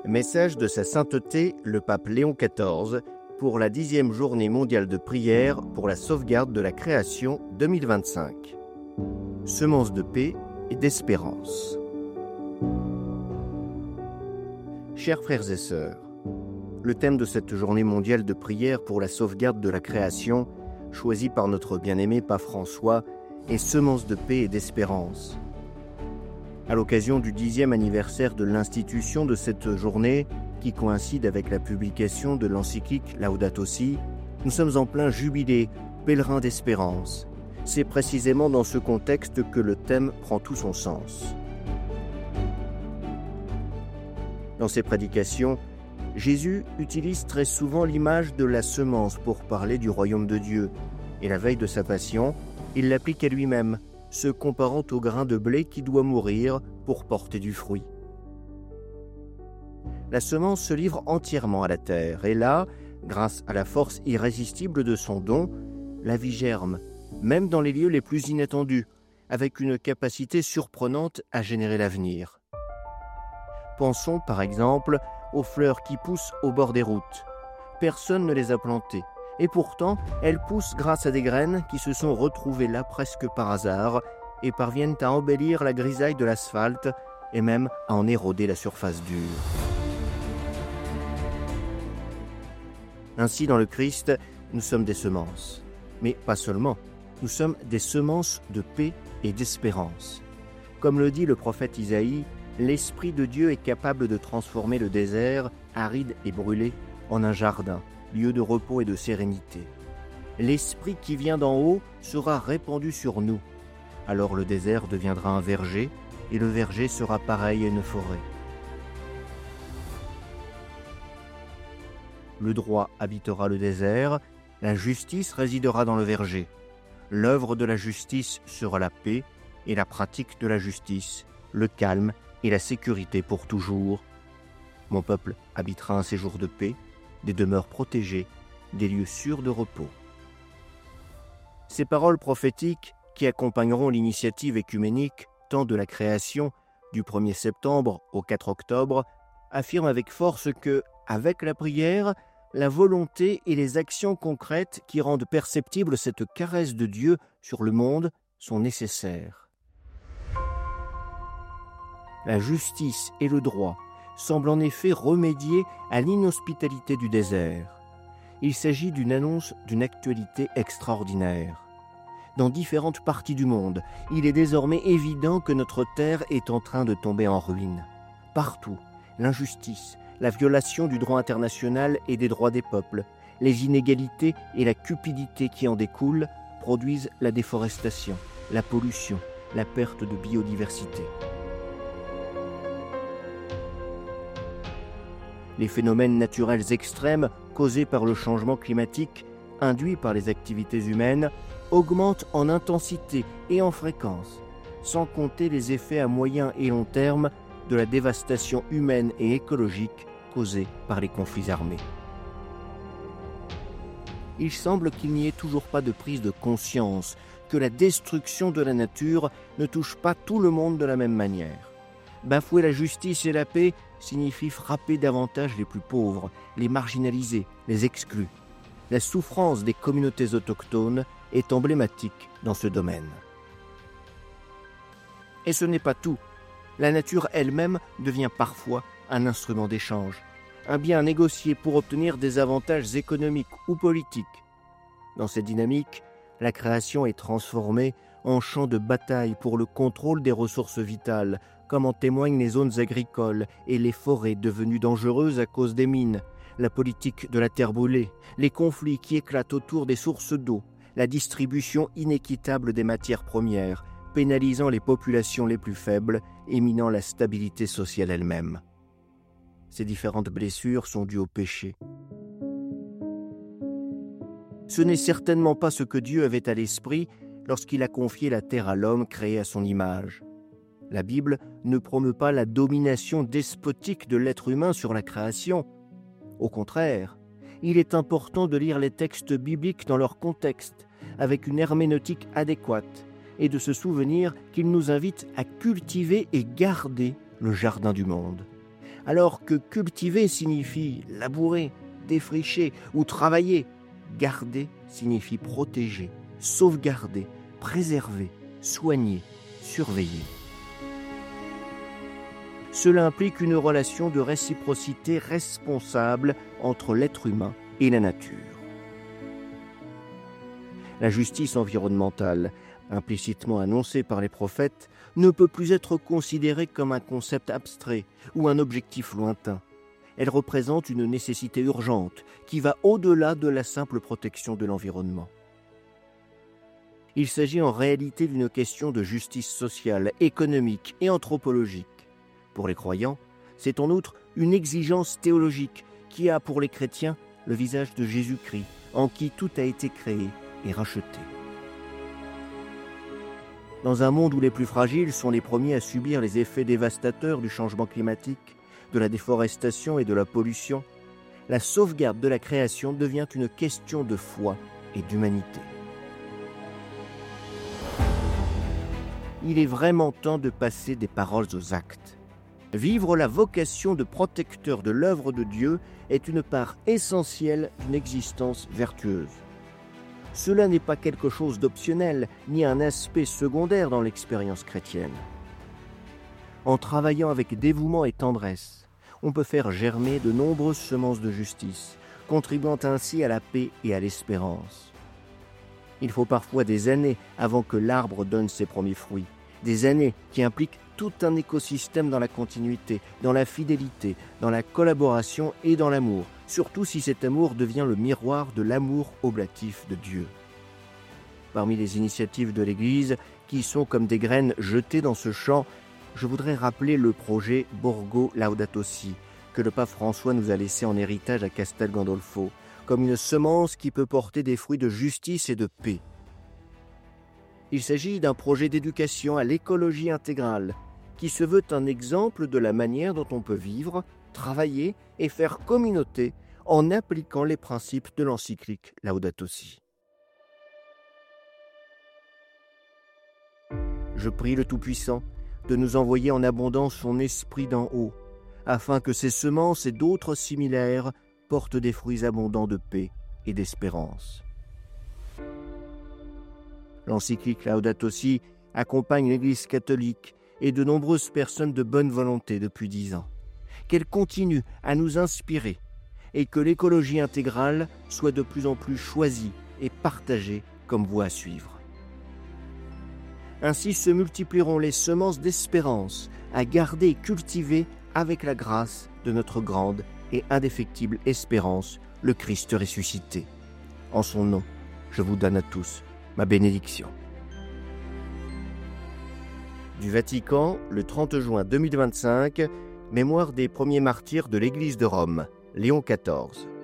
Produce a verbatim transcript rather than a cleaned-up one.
Message de sa sainteté, le pape Léon quatorze, pour la dixième journée mondiale de prière pour la sauvegarde de la création deux mille vingt-cinq. Semence de paix et d'espérance. Chers frères et sœurs, le thème de cette journée mondiale de prière pour la sauvegarde de la création, choisi par notre bien-aimé pape François, est semence de paix et d'espérance. À l'occasion du dixième anniversaire de l'institution de cette journée, qui coïncide avec la publication de l'encyclique Laudato Si, nous sommes en plein jubilé, pèlerin d'espérance. C'est précisément dans ce contexte que le thème prend tout son sens. Dans ses prédications, Jésus utilise très souvent l'image de la semence pour parler du royaume de Dieu, et la veille de sa passion, il l'applique à lui-même, se comparant au grain de blé qui doit mourir pour porter du fruit. La semence se livre entièrement à la terre, et là, grâce à la force irrésistible de son don, la vie germe, même dans les lieux les plus inattendus, avec une capacité surprenante à générer l'avenir. Pensons par exemple aux fleurs qui poussent au bord des routes. Personne ne les a plantées, et pourtant elles poussent grâce à des graines qui se sont retrouvées là presque par hasard et parviennent à embellir la grisaille de l'asphalte et même à en éroder la surface dure. Ainsi, dans le Christ, nous sommes des semences. Mais pas seulement, nous sommes des semences de paix et d'espérance. Comme le dit le prophète Isaïe, l'Esprit de Dieu est capable de transformer le désert, aride et brûlé, en un jardin, lieu de repos et de sérénité. L'Esprit qui vient d'en haut sera répandu sur nous. Alors le désert deviendra un verger, et le verger sera pareil à une forêt. Le droit habitera le désert, la justice résidera dans le verger. L'œuvre de la justice sera la paix, et la pratique de la justice, le calme et la sécurité pour toujours. Mon peuple habitera un séjour de paix, des demeures protégées, des lieux sûrs de repos. Ces paroles prophétiques, qui accompagneront l'initiative écuménique tant de la création du premier septembre au quatre octobre, affirment avec force que, avec la prière, la volonté et les actions concrètes qui rendent perceptible cette caresse de Dieu sur le monde sont nécessaires. La justice et le droit semblent en effet remédier à l'inhospitalité du désert. Il s'agit d'une annonce d'une actualité extraordinaire. Dans différentes parties du monde, il est désormais évident que notre terre est en train de tomber en ruine. Partout, l'injustice, la violation du droit international et des droits des peuples, les inégalités et la cupidité qui en découlent produisent la déforestation, la pollution, la perte de biodiversité. Les phénomènes naturels extrêmes causés par le changement climatique, induits par les activités humaines, augmentent en intensité et en fréquence, sans compter les effets à moyen et long terme de la dévastation humaine et écologique causée par les conflits armés. Il semble qu'il n'y ait toujours pas de prise de conscience que la destruction de la nature ne touche pas tout le monde de la même manière. Bafouer la justice et la paix signifie frapper davantage les plus pauvres, les marginalisés, les exclus. La souffrance des communautés autochtones est emblématique dans ce domaine. Et ce n'est pas tout. La nature elle-même devient parfois un instrument d'échange, un bien négocié pour obtenir des avantages économiques ou politiques. Dans cette dynamique, la création est transformée en champ de bataille pour le contrôle des ressources vitales, comme en témoignent les zones agricoles et les forêts devenues dangereuses à cause des mines, la politique de la terre brûlée, les conflits qui éclatent autour des sources d'eau, la distribution inéquitable des matières premières, pénalisant les populations les plus faibles et minant la stabilité sociale elle-même. Ces différentes blessures sont dues au péché. Ce n'est certainement pas ce que Dieu avait à l'esprit lorsqu'il a confié la terre à l'homme créé à son image. La Bible ne promeut pas la domination despotique de l'être humain sur la création. Au contraire, il est important de lire les textes bibliques dans leur contexte, avec une herméneutique adéquate, et de se souvenir qu'ils nous invitent à cultiver et garder le jardin du monde, Alors que cultiver signifie labourer, défricher ou travailler, garder signifie protéger, sauvegarder, préserver, soigner, surveiller. Cela implique une relation de réciprocité responsable entre l'être humain et la nature. La justice environnementale, implicitement annoncée par les prophètes, ne peut plus être considérée comme un concept abstrait ou un objectif lointain. Elle représente une nécessité urgente qui va au-delà de la simple protection de l'environnement. Il s'agit en réalité d'une question de justice sociale, économique et anthropologique. Pour les croyants, c'est en outre une exigence théologique qui a pour les chrétiens le visage de Jésus-Christ, en qui tout a été créé et racheté. Dans un monde où les plus fragiles sont les premiers à subir les effets dévastateurs du changement climatique, de la déforestation et de la pollution, la sauvegarde de la création devient une question de foi et d'humanité. Il est vraiment temps de passer des paroles aux actes. Vivre la vocation de protecteur de l'œuvre de Dieu est une part essentielle d'une existence vertueuse. Cela n'est pas quelque chose d'optionnel, ni un aspect secondaire dans l'expérience chrétienne. En travaillant avec dévouement et tendresse, on peut faire germer de nombreuses semences de justice, contribuant ainsi à la paix et à l'espérance. Il faut parfois des années avant que l'arbre donne ses premiers fruits, des années qui impliquent tout un écosystème dans la continuité, dans la fidélité, dans la collaboration et dans l'amour, surtout si cet amour devient le miroir de l'amour oblatif de Dieu. Parmi les initiatives de l'Église, qui sont comme des graines jetées dans ce champ, je voudrais rappeler le projet Borgo Laudato Si, que le pape François nous a laissé en héritage à Castel Gandolfo, comme une semence qui peut porter des fruits de justice et de paix. Il s'agit d'un projet d'éducation à l'écologie intégrale, qui se veut un exemple de la manière dont on peut vivre, travailler et faire communauté en appliquant les principes de l'encyclique Laudato Si. Je prie le Tout-Puissant de nous envoyer en abondance son esprit d'en haut, afin que ces semences et d'autres similaires portent des fruits abondants de paix et d'espérance. L'encyclique Laudato Si accompagne l'Église catholique et de nombreuses personnes de bonne volonté depuis dix ans. Qu'elle continue à nous inspirer et que l'écologie intégrale soit de plus en plus choisie et partagée comme voie à suivre. Ainsi se multiplieront les semences d'espérance à garder et cultiver avec la grâce de notre grande et indéfectible espérance, le Christ ressuscité. En son nom, je vous donne à tous ma bénédiction. Du Vatican, le trente juin deux mille vingt-cinq, mémoire des premiers martyrs de l'Église de Rome, Léon quatorze.